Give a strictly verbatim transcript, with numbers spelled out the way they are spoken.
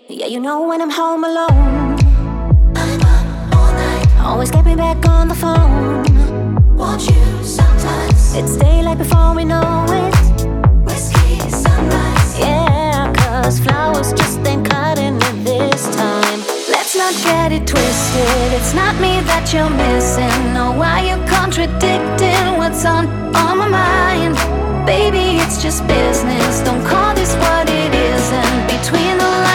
Yeah, you know when I'm home alone, I'm up all night. always get me back on the phone. Want you sometimes. It's daylight before we know it. Whiskey sunrise. Yeah, cause flowers just ain't cutting it this time. Let's not get it twisted, it's not me that you're missing. No, why you contradicting what's on, on my mind? Baby, it's just business, don't call this what it isn't. Between the